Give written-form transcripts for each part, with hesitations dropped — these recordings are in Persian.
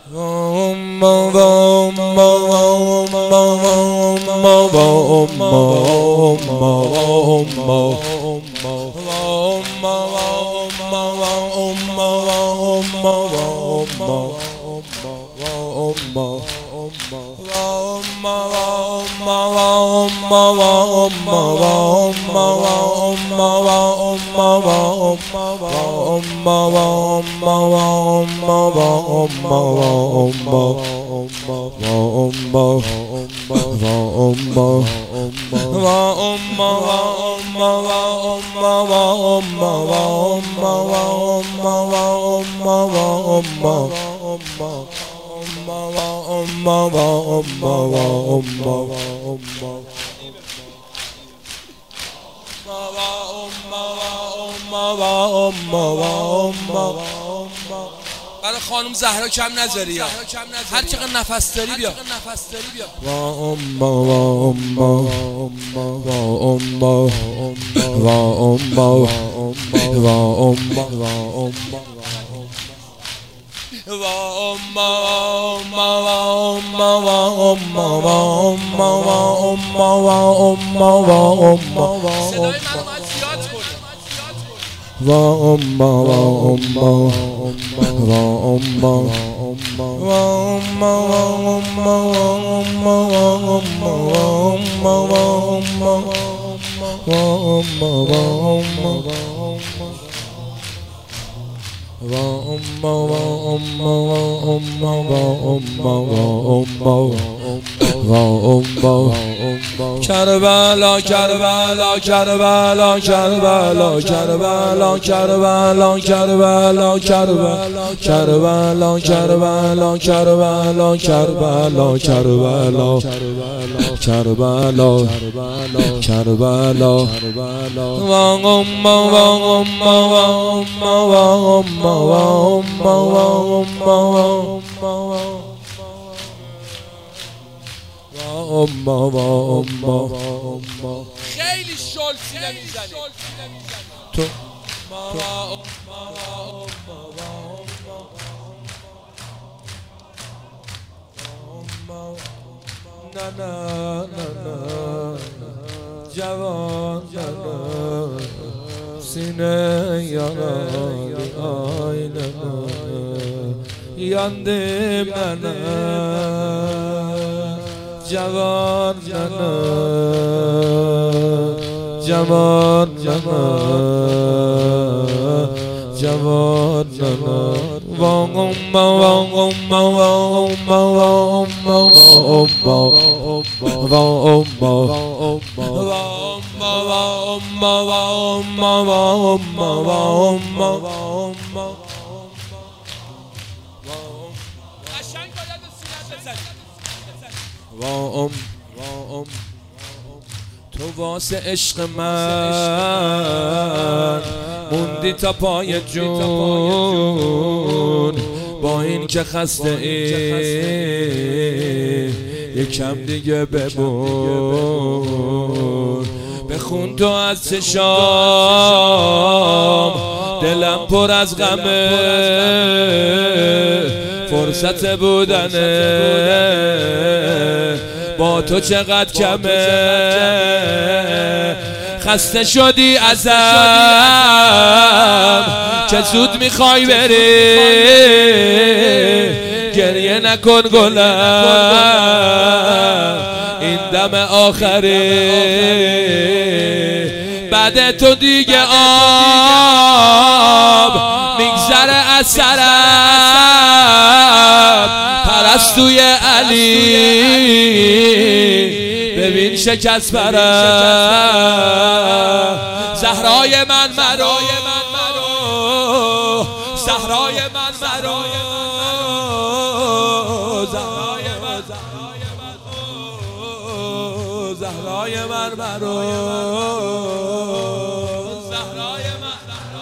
برای خانم زهرا کم نذاری یا هر چقدر نفس داری بیا. صدای منو باید زیاد کنی. کربلا کربلا کربلا کربلا کربلا کربلا کربلا کربلا کربلا کربلا کربلا کربلا کربلا کربلا کربلا خیلی شلسی نمیزنی تو نه نه نه جوان سینه یاری آینه یاندیم نه جوان جوان جوان تو واسه عشق من موندی تا پای جون با این که خسته ای یکم دیگه ببون بخون تو از چشام دلم پر از غمه فرصت بودنه با تو چقدر کمه خسته شدی ازم که زود میخوای بری گریه نکن گلم این دم آخری بعد تو دیگه آب میگذره از سرم پرستوی علی ببین شکست پرم زهرای من مرو زهرای من مرو زهرای من مرو زهرای من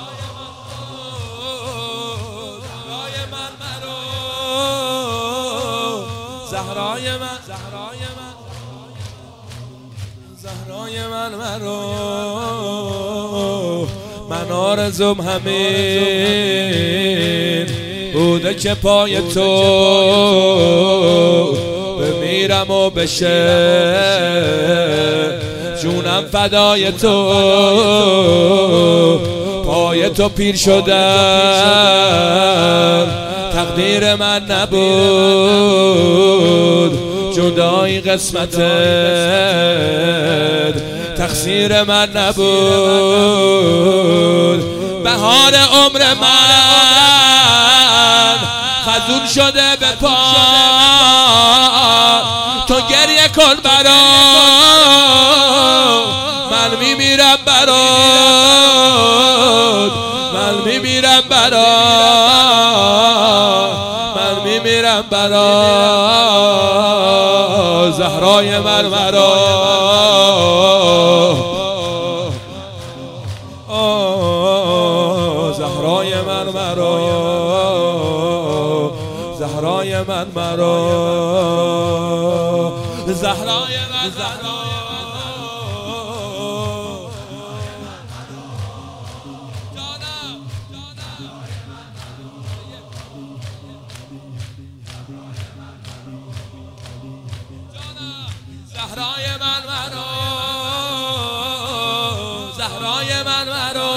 زهرای من زهرای من مرو من آرزوم همین بوده که پای تو بمیرم و بشه جونم فدای تو، پای تو پیر شدم تقدیر من نبود، جدایی قسمتت تقصیر من نبود. بهار عمر من خزون شده به پا، تو گریه کن برا من میمیرم برات، من میمیرم برا، من میمیرم برا زهرای من مرا، زهرای من مرا، زهرای من مرا، زهرای من مرا. زهرای من مرا، زهرای من مرا،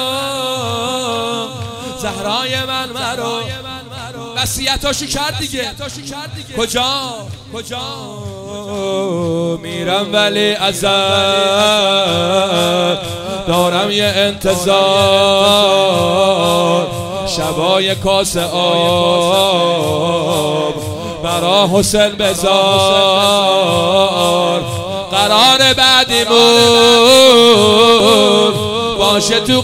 زهرای من مرا. وصیتاشو کرد دیگه، کجا میرم ولی ازت دارم یه انتظار، شبای کاسه آب برا حسین بذار، قرار بعدیمون باشه تو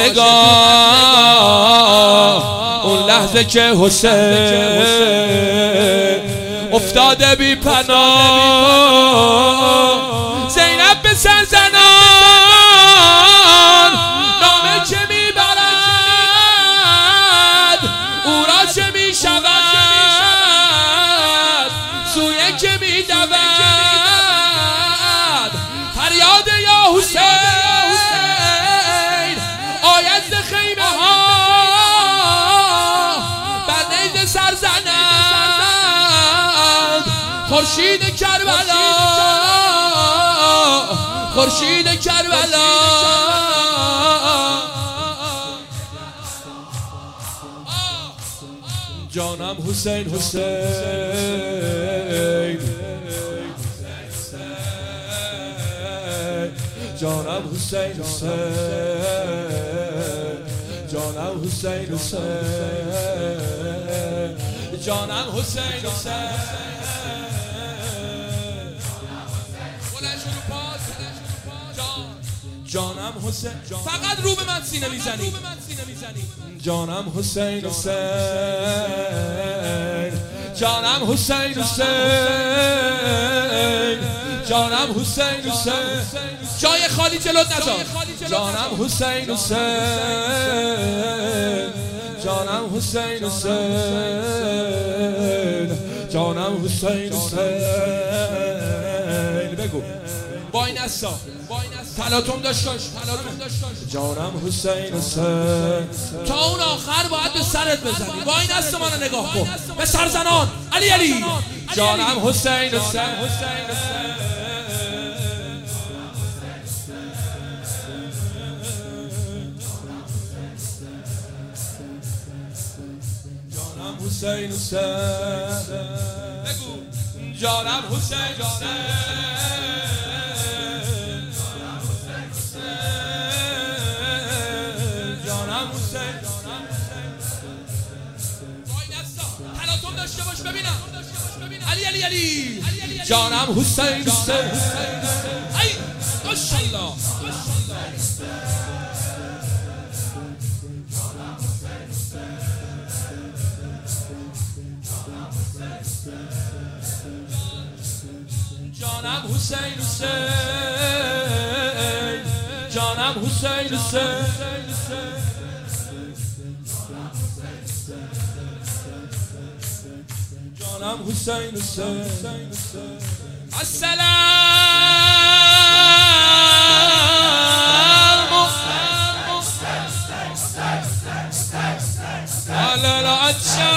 قتلگاه، اون لحظه که حسین افتاده بی پناه، زینب به سر زنان نامه چه میبرد، او را چه میشود، سویه که میدود، فریاد یا حسین آید ز خیمه ها، بر نیز سر زند خورشید کربلا، خورشید کربلا. جانم حسین حسین، جانم حسین حسین، جانم حسین حسین، جانم حسین حسین. جانم حسین، فقط رو به من سینه میزنی، جانم حسین حسین، جانم حسین حسین، جانم حسین حسین، جای خالی جلوت نذار، جانم حسین حسین، جانم حسین حسین، جانم حسین حسین. بگو با این اصلا تلاطم داشت باش، جانم حسین حسین، تا اون آخر باید به سرت بزنی. با این اصلا منو نگاه کن، به سرزنان علی علی، جانم حسین حسین، جانم حسین حسین، بگو جانم حسین حسین، تلاطم داشته باش ببینم علی علی علی، جانم حسین حسین، ای ماشاءالله، جانم حسین حسین، جانم حسین حسین، جانم حسین حسین. السلام علی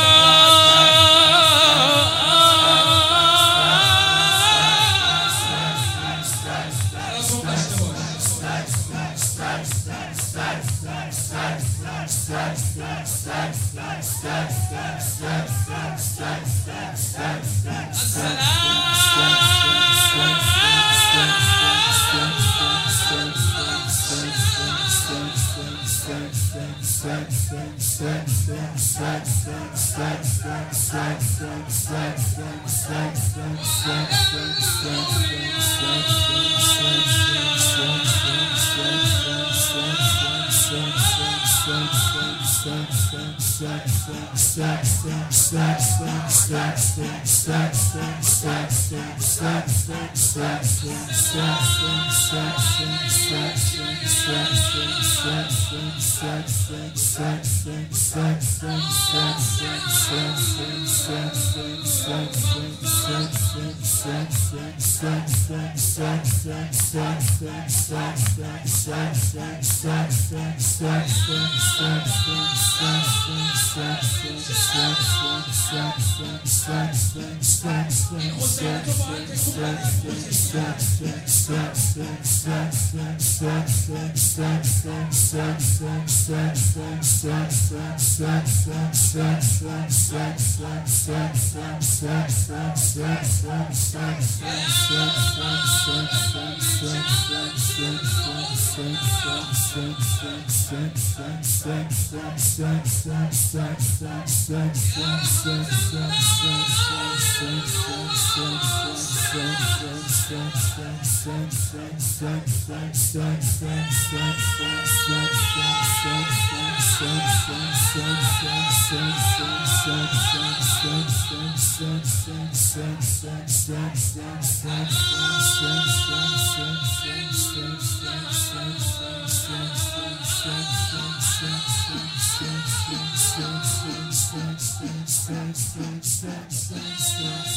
Yes.